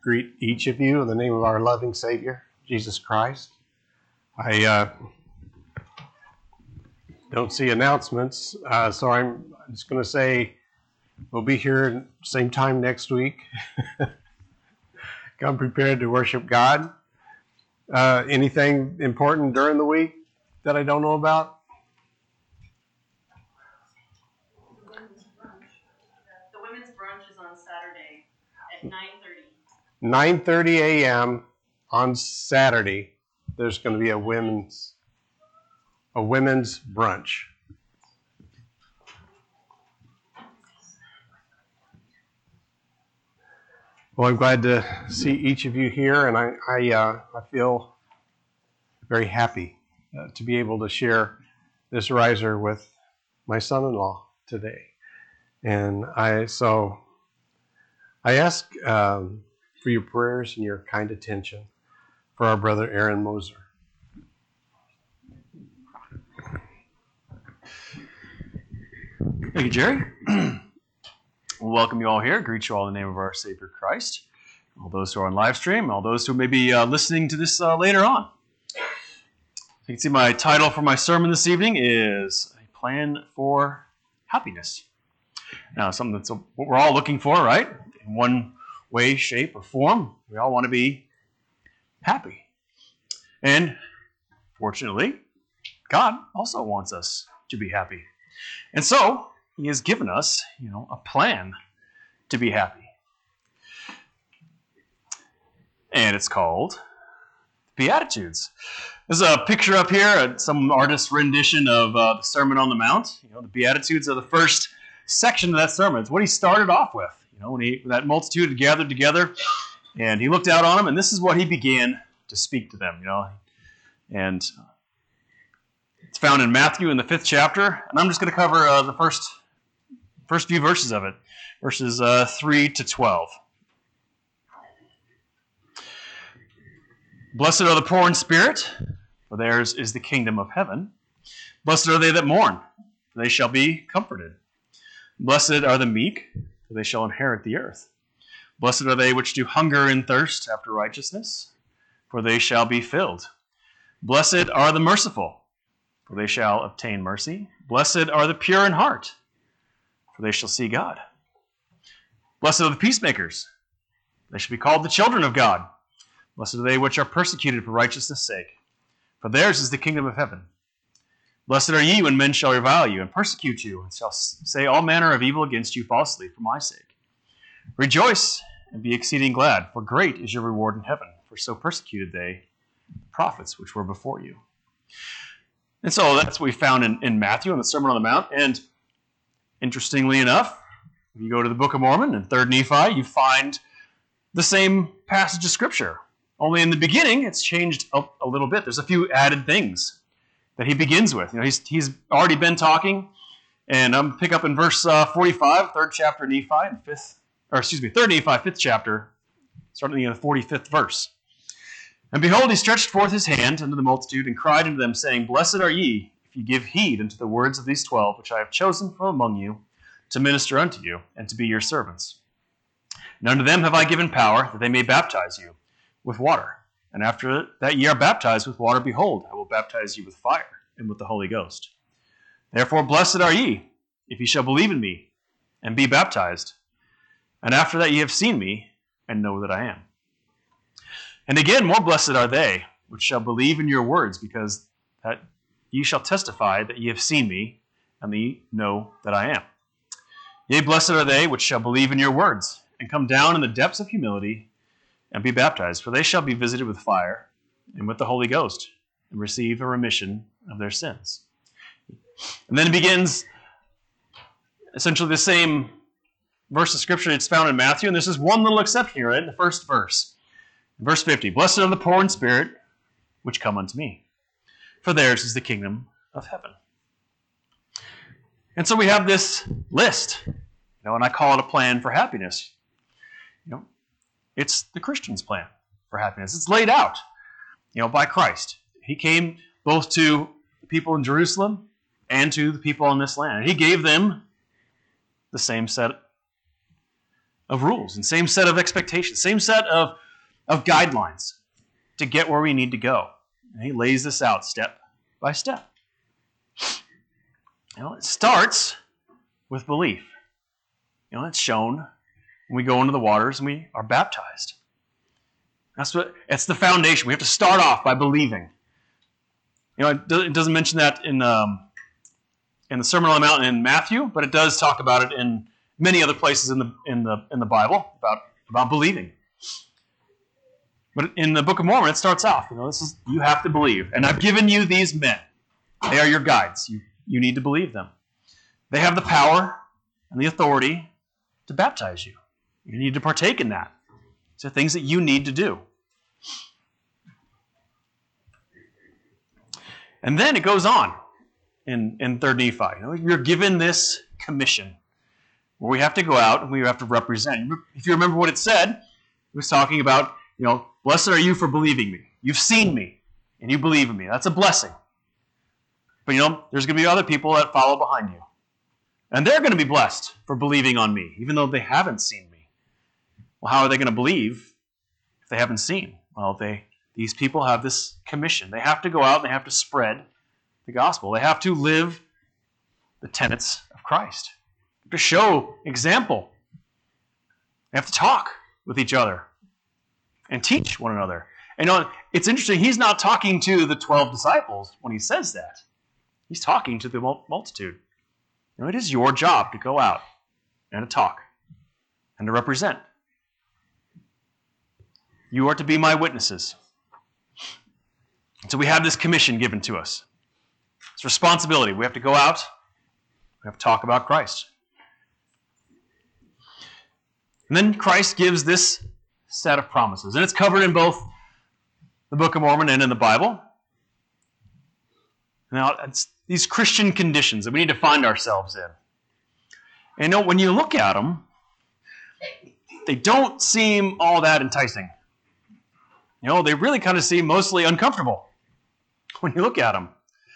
greet each of you in the name of our loving Savior, Jesus Christ. I don't see announcements, so I'm just going to say we'll be here same time next week. Come prepared to worship God. Anything important during the week that I don't know about? The women's brunch is on Saturday at 9:30. 9:30 a.m. on Saturday. There's going to be a women's brunch. Well, I'm glad to see each of you here, and I feel very happy to be able to share this riser with my son-in-law today. And I ask for your prayers and your kind attention for our brother Aaron Moser. Thank you, Jerry. Welcome you all here. Greet you all in the name of our Savior Christ. All those who are on live stream, all those who may be listening to this later on. You can see my title for my sermon this evening is A Plan for Happiness. Now, something that's what we're all looking for, right? In one way, shape, or form. We all want to be happy. And fortunately, God also wants us to be happy. And so, He has given us, a plan to be happy. And it's called Beatitudes. There's a picture up here, some artist's rendition of the Sermon on the Mount. The Beatitudes are the first section of that sermon. It's what he started off with. When that multitude had gathered together, and he looked out on them, and this is what he began to speak to them. And it's found in Matthew in the 5th chapter, and I'm just going to cover the first few verses of it, verses 3 to 12. Blessed are the poor in spirit, for theirs is the kingdom of heaven. Blessed are they that mourn, for they shall be comforted. Blessed are the meek, for they shall inherit the earth. Blessed are they which do hunger and thirst after righteousness, for they shall be filled. Blessed are the merciful, for they shall obtain mercy. Blessed are the pure in heart, for they shall see God. Blessed are the peacemakers, they shall be called the children of God. Blessed are they which are persecuted for righteousness' sake, for theirs is the kingdom of heaven. Blessed are ye when men shall revile you and persecute you, and shall say all manner of evil against you falsely for my sake. Rejoice and be exceeding glad, for great is your reward in heaven, for so persecuted they the prophets which were before you. And so that's what we found in Matthew in the Sermon on the Mount. And interestingly enough, if you go to the Book of Mormon and 3rd Nephi, you find the same passage of Scripture. Only in the beginning, it's changed a little bit. There's a few added things that he begins with. He's already been talking, and I'm pick up in verse 45, 3rd chapter Nephi, and 3rd Nephi, 5th chapter, starting in the 45th verse. And behold, he stretched forth his hand unto the multitude, and cried unto them, saying, Blessed are ye, if ye give heed unto the words of these 12, which I have chosen from among you, to minister unto you, and to be your servants. And unto them have I given power, that they may baptize you with water. And after that ye are baptized with water, behold, I will baptize you with fire and with the Holy Ghost. Therefore blessed are ye, if ye shall believe in me, and be baptized. And after that ye have seen me, and know that I am. And again, more blessed are they, which shall believe in your words, because that ye shall testify that ye have seen me, and ye know that I am. Yea, blessed are they, which shall believe in your words, and come down in the depths of humility, and be baptized, for they shall be visited with fire and with the Holy Ghost, and receive a remission of their sins. And then it begins essentially the same verse of Scripture that's found in Matthew, and there's this one little exception here, right, in the first verse. Verse 50, Blessed are the poor in spirit, which come unto me, for theirs is the kingdom of heaven. And so we have this list, and I call it a plan for happiness. It's the Christian's plan for happiness. It's laid out, by Christ. He came both to the people in Jerusalem and to the people on this land. He gave them the same set of rules and same set of expectations, same set of guidelines to get where we need to go. And he lays this out step by step. It starts with belief. It's shown when we go into the waters and we are baptized. It's the foundation. We have to start off by believing. It doesn't mention that in the Sermon on the Mount in Matthew, but it does talk about it in many other places in the Bible about believing. But in the Book of Mormon, it starts off. You have to believe, and I've given you these men. They are your guides. You need to believe them. They have the power and the authority to baptize you. You need to partake in that. These are things that you need to do. And then it goes on in 3rd Nephi. You're given this commission where we have to go out and we have to represent. If you remember what it said, it was talking about, blessed are you for believing me. You've seen me and you believe in me. That's a blessing. But there's going to be other people that follow behind you. And they're going to be blessed for believing on me, even though they haven't seen me. Well, how are they going to believe if they haven't seen? Well, these people have this commission. They have to go out and they have to spread the gospel. They have to live the tenets of Christ. They have to show example. They have to talk with each other and teach one another. And it's interesting, he's not talking to the 12 disciples when he says that. He's talking to the multitude. It is your job to go out and to talk and to represent. You are to be my witnesses. So we have this commission given to us. It's responsibility. We have to go out. We have to talk about Christ. And then Christ gives this set of promises. And it's covered in both the Book of Mormon and in the Bible. Now, it's these Christian conditions that we need to find ourselves in. And when you look at them, they don't seem all that enticing. They really kind of seem mostly uncomfortable when you look at them.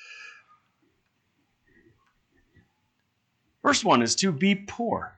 First one is to be poor.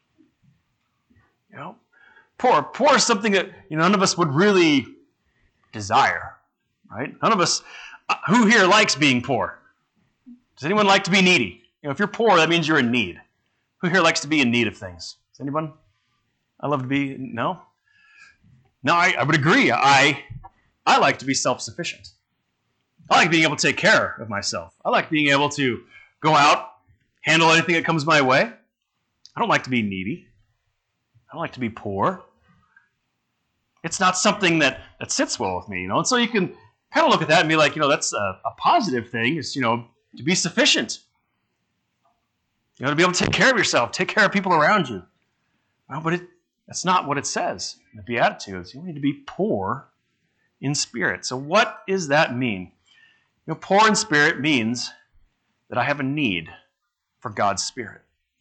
Poor is something that none of us would really desire, right? None of us. Who here likes being poor? Does anyone like to be needy? If you're poor, that means you're in need. Who here likes to be in need of things? Does anyone? I love to be. No. No, I would agree. I like to be self-sufficient. I like being able to take care of myself. I like being able to go out, handle anything that comes my way. I don't like to be needy. I don't like to be poor. It's not something that sits well with me, And so you can kind of look at that and be like, that's a positive thing, is, to be sufficient. To be able to take care of yourself, take care of people around you. Well, but that's not what it says in the Beatitudes. You need to be poor in spirit. So what does that mean? Poor in spirit means that I have a need for God's Spirit.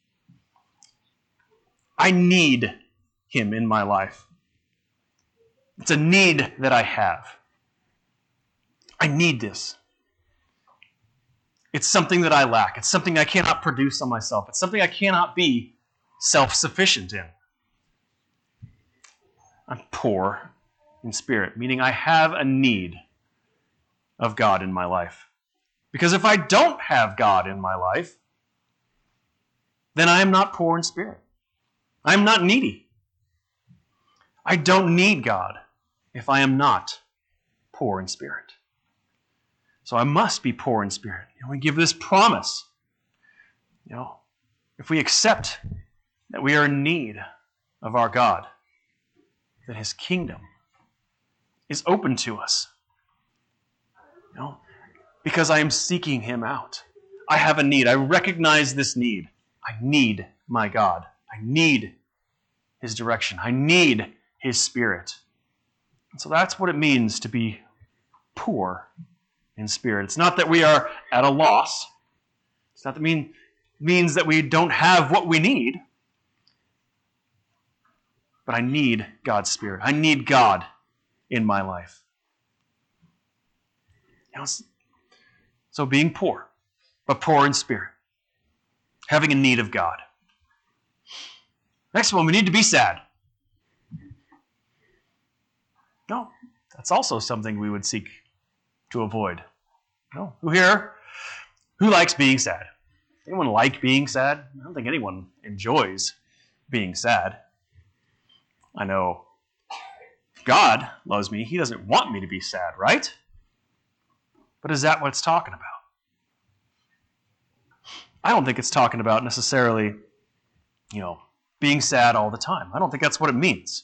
I need Him in my life. It's a need that I have. I need this. It's something that I lack. It's something I cannot produce on myself. It's something I cannot be self-sufficient in. I'm poor in spirit, meaning I have a need of God in my life. Because if I don't have God in my life, then I am not poor in spirit. I am not needy. I don't need God if I am not poor in spirit. So I must be poor in spirit. We give this promise. If we accept that we are in need of our God, that His kingdom is open to us. Because I am seeking Him out. I have a need. I recognize this need. I need my God. I need His direction. I need His Spirit. And so that's what it means to be poor in spirit. It's not that we are at a loss. It's not that means that we don't have what we need. But I need God's Spirit. I need God in my life. So being poor, but poor in spirit. Having a need of God. Next one, we need to be sad. No, that's also something we would seek to avoid. No. Who likes being sad? Anyone like being sad? I don't think anyone enjoys being sad. I know God loves me. He doesn't want me to be sad, right? But is that what it's talking about? I don't think it's talking about necessarily, being sad all the time. I don't think that's what it means.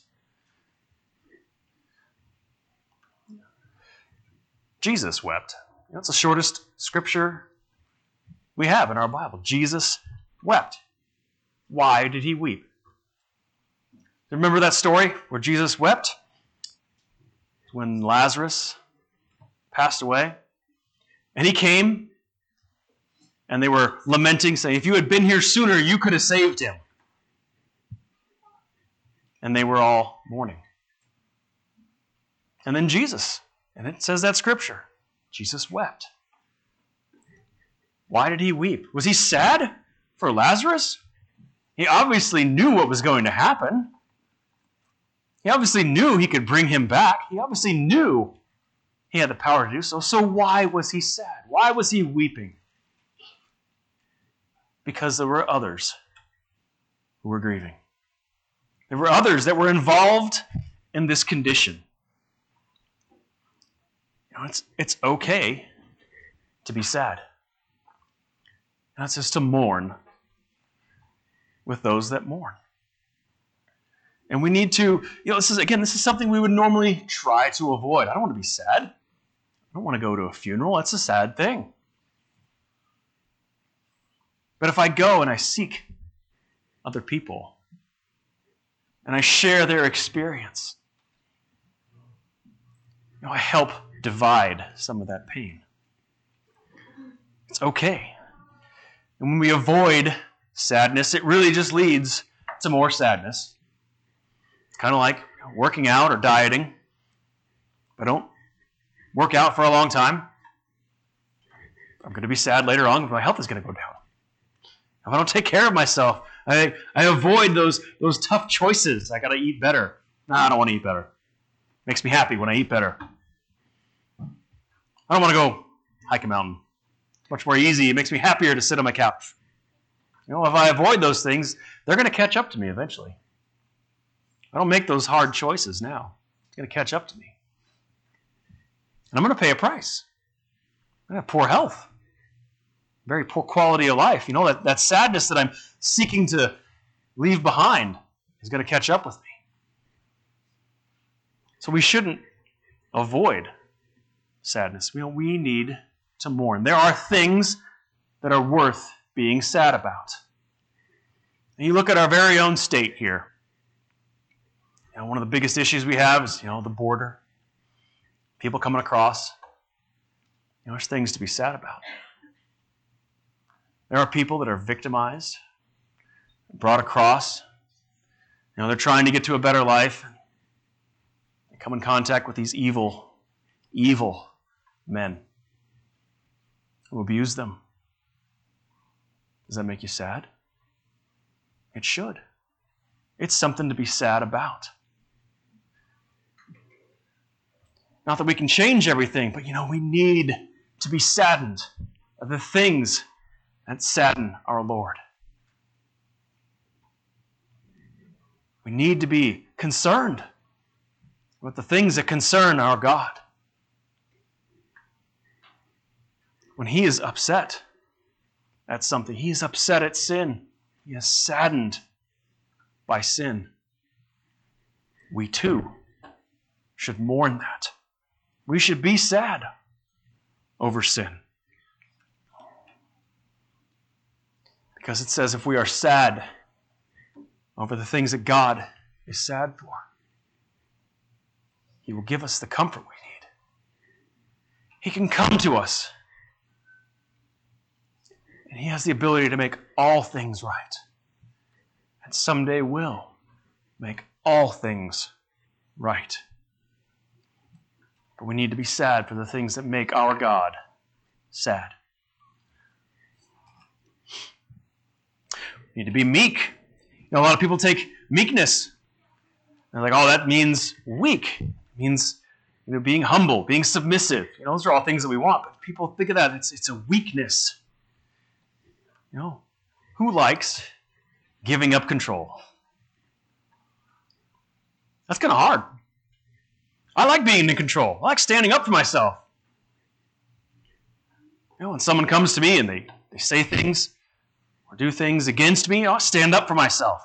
Jesus wept. That's the shortest scripture we have in our Bible. Jesus wept. Why did he weep? Remember that story where Jesus wept? When Lazarus passed away. And he came, and they were lamenting, saying, if you had been here sooner, you could have saved him. And they were all mourning. And then Jesus, and it says that scripture, Jesus wept. Why did he weep? Was he sad for Lazarus? He obviously knew what was going to happen. He obviously knew he could bring him back. He obviously knew he had the power to do so. So why was he sad? Why was he weeping? Because there were others who were grieving. There were others that were involved in this condition. It's okay to be sad. That's just to mourn with those that mourn. And we need to, this is something we would normally try to avoid. I don't want to be sad. I don't want to go to a funeral. That's a sad thing. But if I go and I seek other people and I share their experience, I help divide some of that pain. It's okay. And when we avoid sadness, it really just leads to more sadness. It's kind of like working out or dieting. If I don't work out for a long time, I'm going to be sad later on. My health is going to go down. If I don't take care of myself, I avoid those tough choices. I got to eat better. No, I don't want to eat better. Makes me happy when I eat better. I don't want to go hike a mountain. It's much more easy. It makes me happier to sit on my couch. If I avoid those things, they're going to catch up to me eventually. I don't make those hard choices now. It's going to catch up to me. And I'm going to pay a price. I'm going to have poor health. Very poor quality of life. That sadness that I'm seeking to leave behind is going to catch up with me. So we shouldn't avoid sadness. We need to mourn. There are things that are worth being sad about. And you look at our very own state here. One of the biggest issues we have is, the border. People coming across. There's things to be sad about. There are people that are victimized, brought across. They're trying to get to a better life. They come in contact with these evil men who abuse them. Does that make you sad? It should. It's something to be sad about. Not that we can change everything, but we need to be saddened of the things that sadden our Lord. We need to be concerned with the things that concern our God. When he is upset at something, he is upset at sin. He is saddened by sin. We too should mourn that. We should be sad over sin. Because it says if we are sad over the things that God is sad for, he will give us the comfort we need. He can come to us. And he has the ability to make all things right. And someday will make all things right. But we need to be sad for the things that make our God sad. We need to be meek. A lot of people take meekness. They're like, that means weak. It means being humble, being submissive. Those are all things that we want, but people think of that, it's a weakness. Who likes giving up control? That's kind of hard. I like being in control. I like standing up for myself. When someone comes to me and they say things or do things against me, I'll stand up for myself.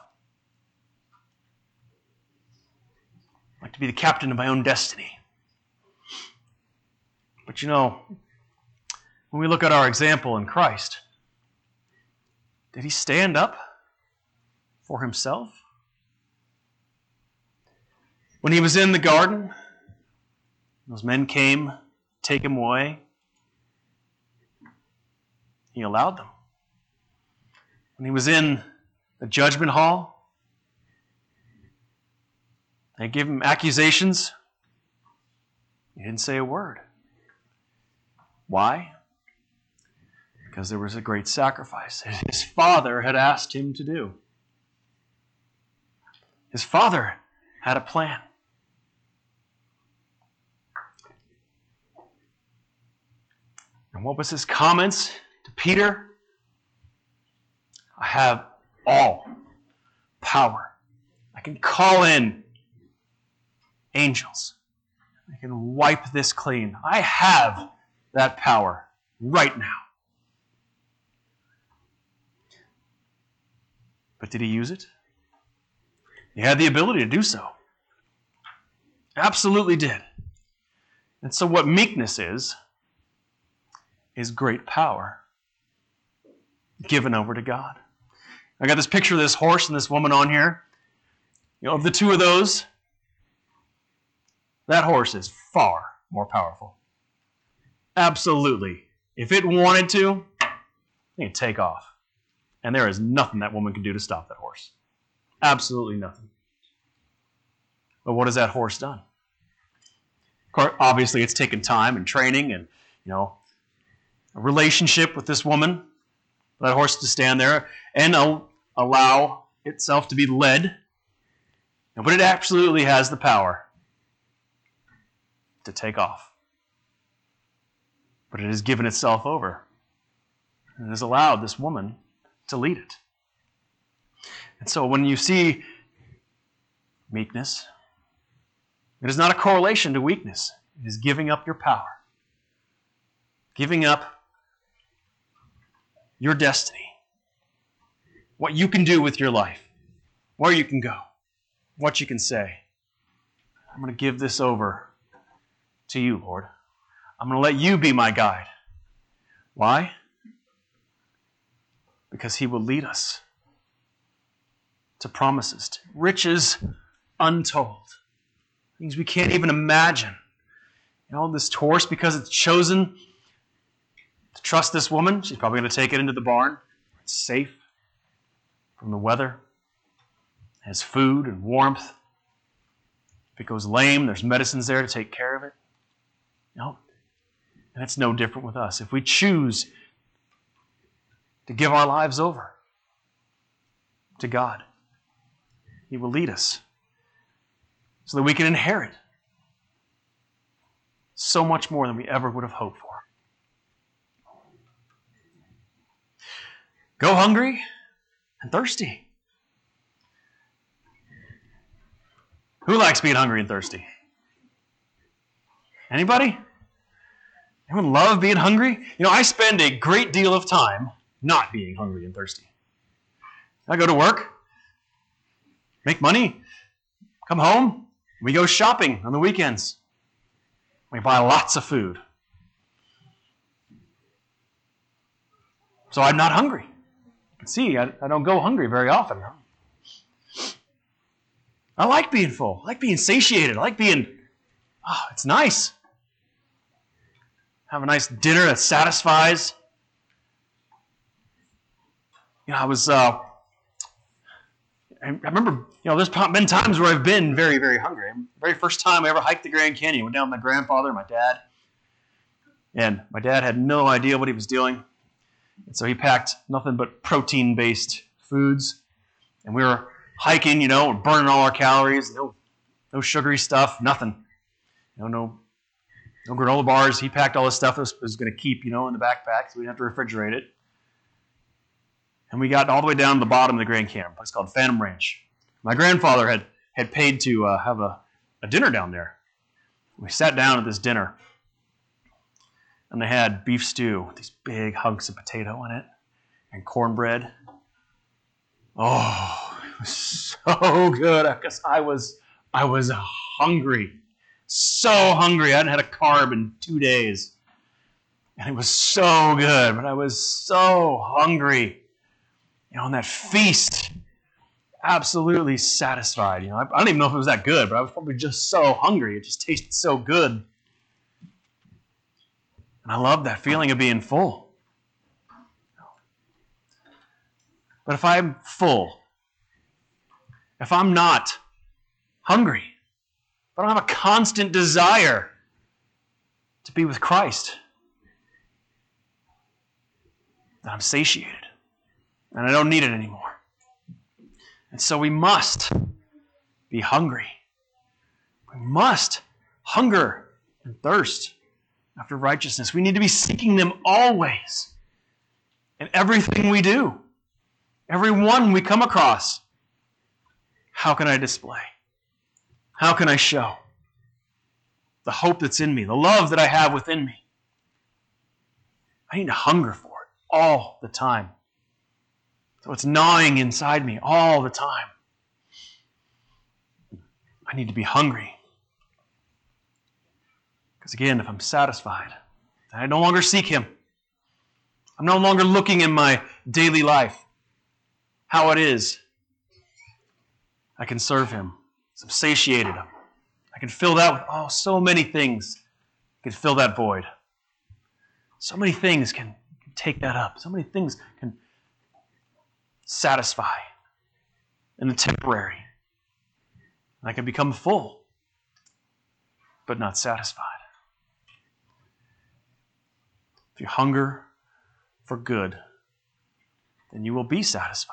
I like to be the captain of my own destiny. But when we look at our example in Christ, did he stand up for himself? When he was in the garden, those men came to take him away. He allowed them. When he was in the judgment hall, they gave him accusations. He didn't say a word. Why? Because there was a great sacrifice that his Father had asked him to do. His Father had a plan. And what was his comments to Peter? I have all power. I can call in angels. I can wipe this clean. I have that power right now. But did he use it? He had the ability to do so. Absolutely did. And so what meekness is great power given over to God. I got this picture of this horse and this woman on here. Of the two of those, that horse is far more powerful. Absolutely. If it wanted to, it could take off. And there is nothing that woman can do to stop that horse. Absolutely nothing. But what has that horse done? Of course, obviously, it's taken time and training and, a relationship with this woman, that horse to stand there and allow itself to be led. But it absolutely has the power to take off. But it has given itself over and has allowed this woman to lead it. And so when you see meekness, it is not a correlation to weakness. It is giving up your power. Giving up your destiny. What you can do with your life. Where you can go. What you can say. I'm going to give this over to you, Lord. I'm going to let you be my guide. Why? Because he will lead us to promises, to riches untold. Things we can't even imagine. This horse, because it's chosen to trust this woman, she's probably going to take it into the barn. It's safe from the weather. It has food and warmth. If it goes lame, there's medicines there to take care of it. And it's no different with us. If we choose to give our lives over to God, he will lead us so that we can inherit so much more than we ever would have hoped for. Go hungry and thirsty. Who likes being hungry and thirsty? Anybody? Anyone love being hungry? I spend a great deal of time not being hungry and thirsty. I go to work, make money, come home, we go shopping on the weekends. We buy lots of food. So I'm not hungry. You can see, I don't go hungry very often. I like being full. I like being satiated. I like being, it's nice. Have a nice dinner that satisfies. I remember, there's been times where I've been very, very hungry. The very first time I ever hiked the Grand Canyon, went down with my grandfather and my dad. And my dad had no idea what he was doing. And so he packed nothing but protein-based foods. And we were hiking, burning all our calories. No sugary stuff, nothing. No granola bars. He packed all his stuff that was going to keep, in the backpack, so we didn't have to refrigerate it. And we got all the way down to the bottom of the Grand Canyon, a place called Phantom Ranch. My grandfather had paid to have a dinner down there. We sat down at this dinner, and they had beef stew with these big hunks of potato in it and cornbread. Oh, it was so good because I was hungry. So hungry. I hadn't had a carb in 2 days. And it was so good, but I was so hungry. On that feast, absolutely satisfied. I don't even know if it was that good, but I was probably just so hungry. It just tasted so good. And I love that feeling of being full. But if I'm full, if I'm not hungry, if I don't have a constant desire to be with Christ, then I'm satiated. And I don't need it anymore. And so we must be hungry. We must hunger and thirst after righteousness. We need to be seeking them always in everything we do. Every one we come across. How can I display? How can I show the hope that's in me, the love that I have within me? I need to hunger for it all the time. So it's gnawing inside me all the time. I need to be hungry. Because again, if I'm satisfied, then I no longer seek Him. I'm no longer looking in my daily life how it is. I can serve Him. I'm satiated. I can fill that with so many things. I can fill that void. So many things can take that up. So many things can satisfy in the temporary. I can become full, but not satisfied. If you hunger for good, then you will be satisfied.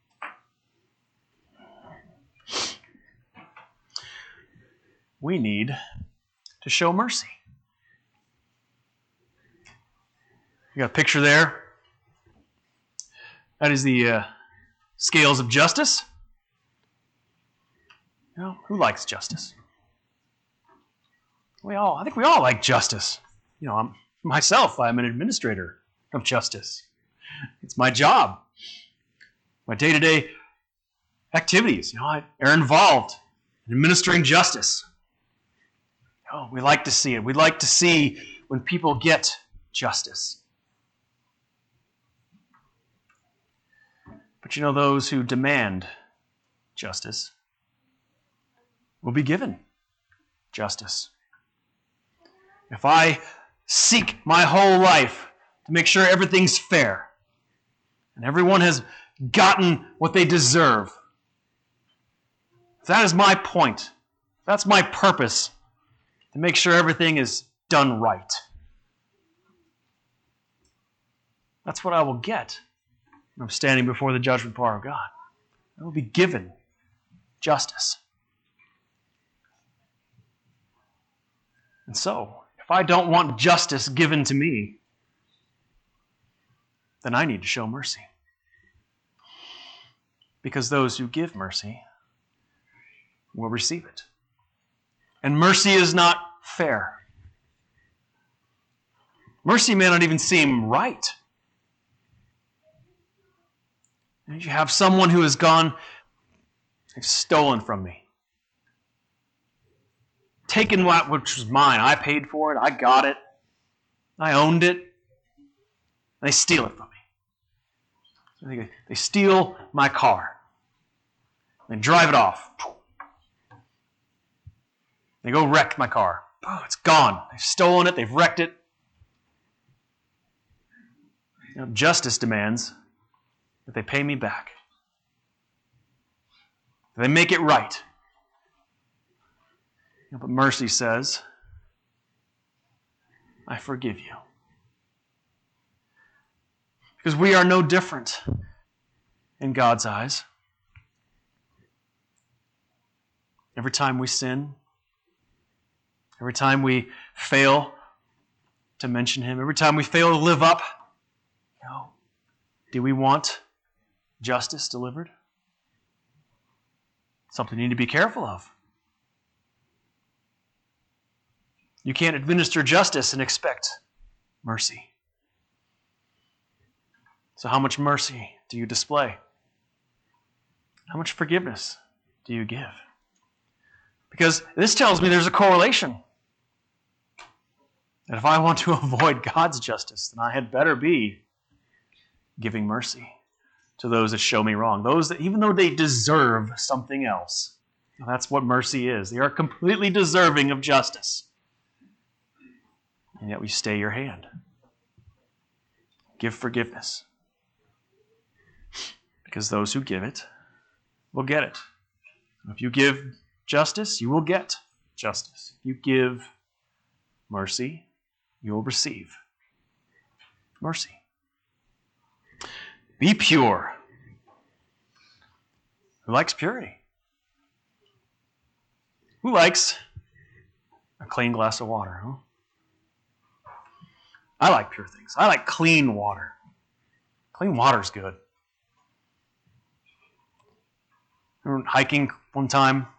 We need to show mercy. You got a picture there? That is the scales of justice. Who likes justice? I think we all like justice. I'm an administrator of justice. It's my job. My day-to-day activities, are involved in administering justice. We like to see it. We like to see when people get justice. But those who demand justice will be given justice. If I seek my whole life to make sure everything's fair and everyone has gotten what they deserve, if that is my point, that's my purpose, to make sure everything is done right, that's what I will get when I'm standing before the judgment bar of God. I will be given justice. And so, if I don't want justice given to me, then I need to show mercy. Because those who give mercy will receive it. And mercy is not fair. Mercy may not even seem right. And you have someone who has gone, they've stolen from me. Taken which was mine. I paid for it. I got it. I owned it. And they steal it from me. They steal my car. They drive it off. They go wreck my car. Oh, it's gone. They've stolen it. They've wrecked it. Justice demands that they pay me back. They make it right. But mercy says, I forgive you. Because we are no different in God's eyes. Every time we sin, Every time we fail to mention him, every time we fail to live up, do we want justice delivered? Something you need to be careful of. You can't administer justice and expect mercy. So how much mercy do you display? How much forgiveness do you give? Because this tells me there's a correlation. That if I want to avoid God's justice, then I had better be giving mercy to those that show me wrong. Those that, even though they deserve something else. Now, that's what mercy is. They are completely deserving of justice. And yet we stay your hand. Give forgiveness. Because those who give it will get it. If you give justice, you will get justice. If you give mercy, you will receive mercy. Be pure. Who likes purity? Who likes a clean glass of water? Huh? I like pure things. I like clean water. Clean water's good. We were hiking one time,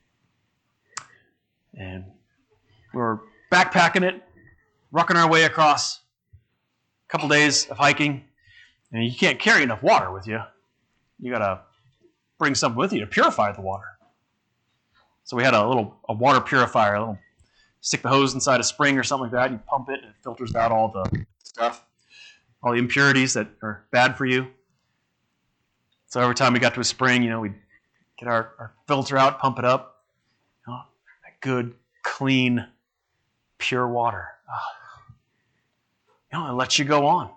and we were backpacking it, rucking our way across a couple days of hiking, and you can't carry enough water with you. You got to bring something with you to purify the water. So we had a water purifier, stick the hose inside a spring or something like that, and you pump it, and it filters out all the stuff, all the impurities that are bad for you. So every time we got to a spring, we'd get our filter out, pump it up. That good, clean, pure water. It lets you go on.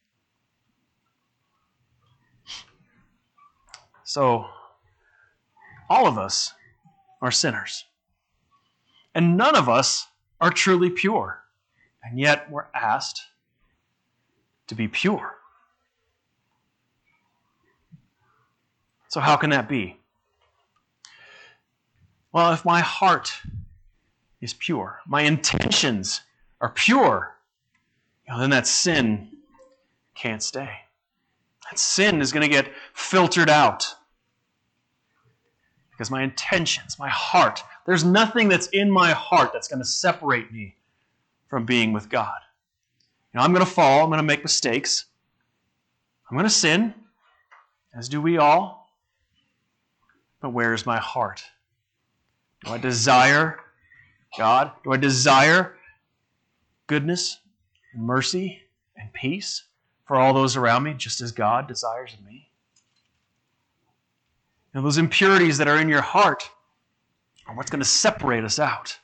So, all of us are sinners. And none of us are truly pure. And yet we're asked to be pure. So how can that be? Well, if my heart is pure, my intentions are pure, then that sin can't stay. That sin is going to get filtered out. Because my intentions, my heart, there's nothing that's in my heart that's going to separate me from being with God. I'm going to fall, I'm going to make mistakes, I'm going to sin, as do we all. But where is my heart? Do I desire God? Do I desire goodness and mercy and peace for all those around me, just as God desires of me? Those impurities that are in your heart are what's going to separate us out.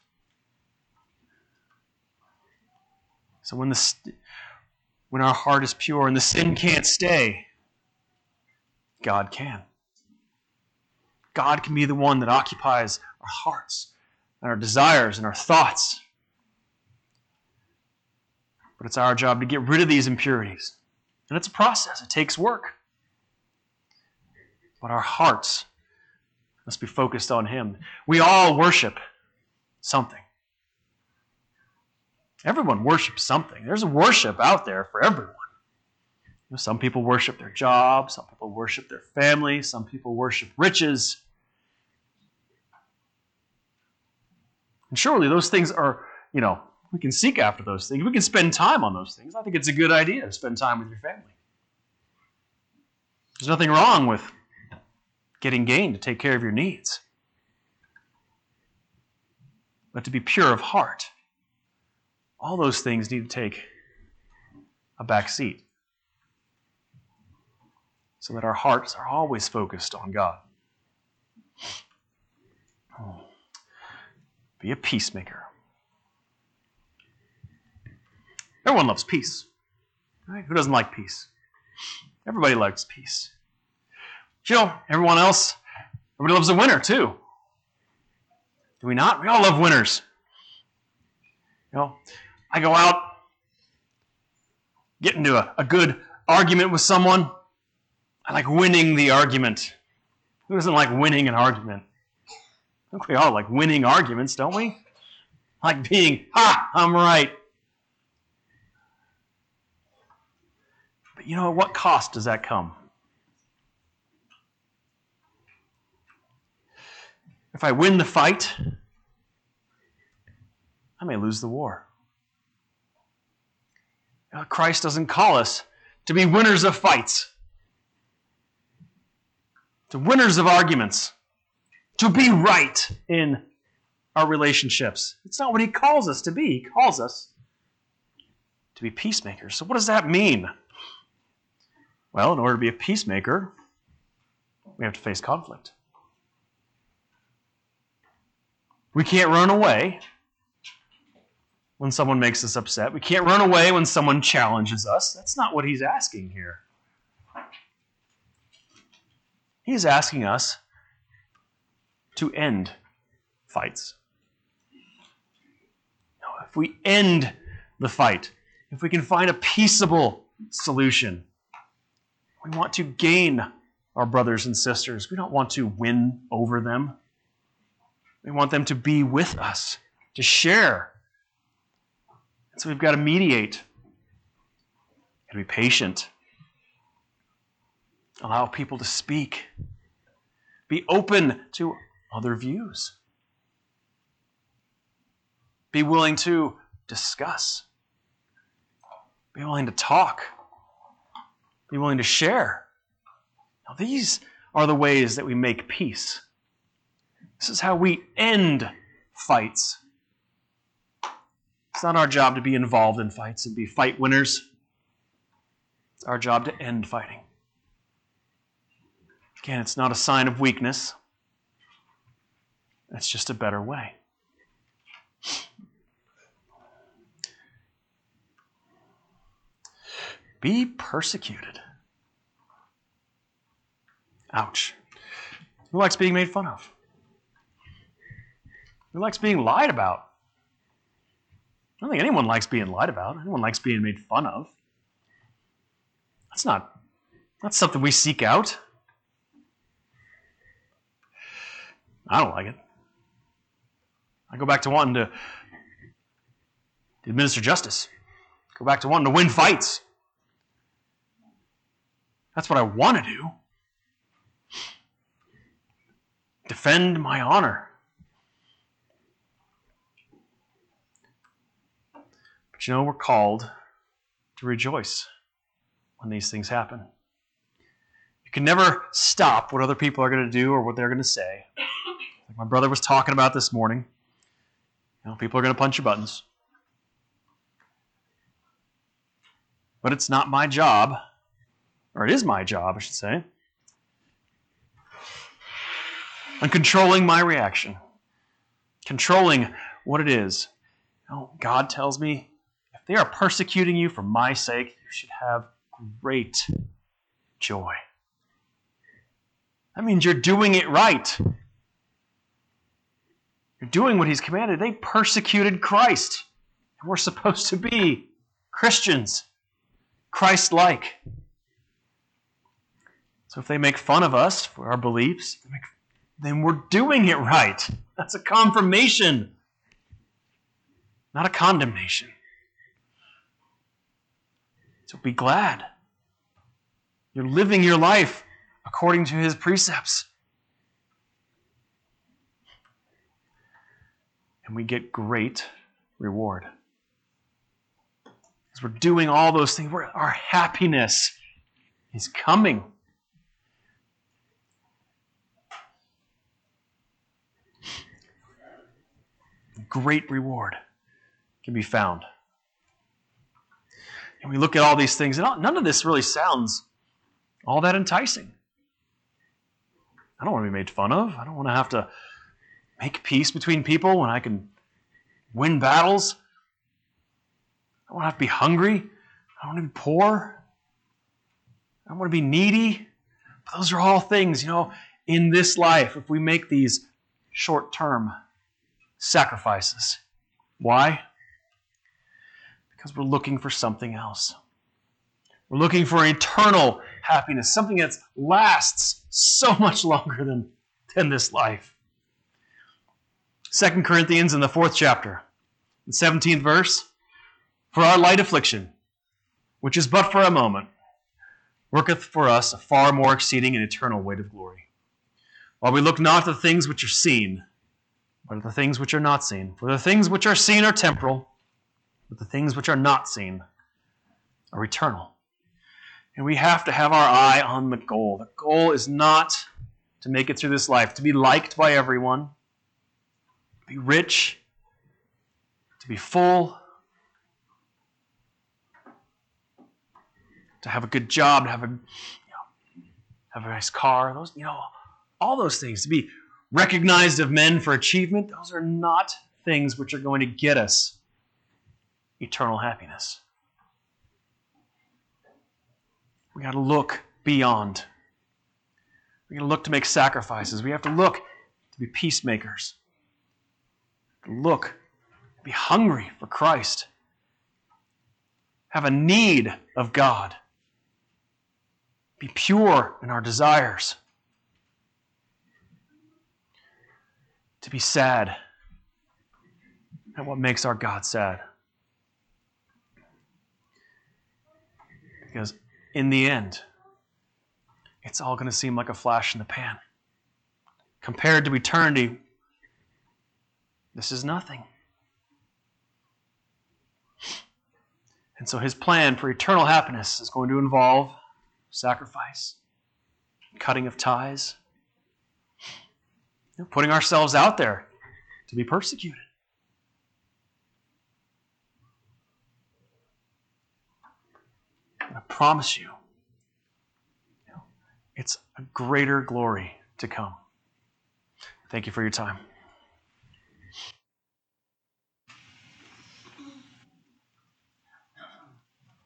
So when our heart is pure and the sin can't stay, God can. God can be the one that occupies our hearts and our desires and our thoughts. But it's our job to get rid of these impurities. And it's a process. It takes work. But our hearts must be focused on Him. We all worship something. Everyone worships something. There's a worship out there for everyone. Some people worship their job. Some people worship their family. Some people worship riches. And surely those things are, we can seek after those things. We can spend time on those things. I think it's a good idea to spend time with your family. There's nothing wrong with getting gain to take care of your needs. But to be pure of heart, all those things need to take a back seat so that our hearts are always focused on God. Be a peacemaker. Everyone loves peace. Right? Who doesn't like peace? Everybody likes peace. Everybody loves a winner too. Do we not? We all love winners. I go out, get into a good argument with someone. I like winning the argument. Who doesn't like winning an argument? I think we all like winning arguments, don't we? like being, I'm right. But you know, at what cost does that come? If I win the fight, I may lose the war. Christ doesn't call us to be winners of fights, to winners of arguments, to be right in our relationships. It's not what he calls us to be. He calls us to be peacemakers. So what does that mean? Well, in order to be a peacemaker, we have to face conflict. We can't run away when someone makes us upset. We can't run away when someone challenges us. That's not what he's asking here. He's asking us to end fights. Now, if we end the fight, if we can find a peaceable solution, we want to gain our brothers and sisters. We don't want to win over them. We want them to be with us, to share. And so we've got to mediate and be patient. Allow people to speak. Be open to other views. Be willing to discuss. Be willing to talk. Be willing to share. Now, these are the ways that we make peace. This is how we end fights. It's not our job to be involved in fights and be fight winners. It's our job to end fighting. Again, it's not a sign of weakness. It's just a better way. Be persecuted. Ouch. Who likes being made fun of? Who likes being lied about? I don't think anyone likes being lied about. Anyone likes being made fun of. That's not something we seek out. I don't like it. I go back to wanting to administer justice. Go back to wanting to win fights. That's what I want to do. Defend my honor. But you know, we're called to rejoice when these things happen. You can never stop what other people are going to do or what they're going to say. Like my brother was talking about this morning. You know, people are going to punch your buttons. But it's not my job, or it is my job, I should say, on controlling my reaction, controlling what it is. You know, God tells me, if they are persecuting you for my sake, you should have great joy. That means you're doing it right. You're doing what he's commanded. They persecuted Christ. And we're supposed to be Christians, Christ-like. So if they make fun of us for our beliefs, then we're doing it right. That's a confirmation, not a condemnation. So be glad. You're living your life according to his precepts. And we get great reward. As we're doing all those things, our happiness is coming. Great reward can be found. And we look at all these things, and none of this really sounds all that enticing. I don't want to be made fun of. I don't want to have to make peace between people when I can win battles. I don't want to have to be hungry. I don't want to be poor. I don't want to be needy. But those are all things, in this life, if we make these short-term sacrifices. Why? Because we're looking for something else. We're looking for eternal happiness, something that lasts so much longer than this life. 2 Corinthians in the 4th chapter. The 17th verse, for our light affliction, which is but for a moment, worketh for us a far more exceeding and eternal weight of glory. While we look not at the things which are seen, but at the things which are not seen. For the things which are seen are temporal, but the things which are not seen are eternal. And we have to have our eye on the goal. The goal is not to make it through this life, to be liked by everyone, to be rich, to be full, to have a good job, to have a nice car, all those things, to be recognized of men for achievement. Those are not things which are going to get us eternal happiness. We got to look beyond. We got to look to make sacrifices. We have to look to be peacemakers. Look, be hungry for Christ. Have a need of God. Be pure in our desires. To be sad at what makes our God sad. Because in the end, it's all going to seem like a flash in the pan. Compared to eternity, this is nothing. And so his plan for eternal happiness is going to involve sacrifice, cutting of ties, putting ourselves out there to be persecuted. I promise you, it's a greater glory to come. Thank you for your time.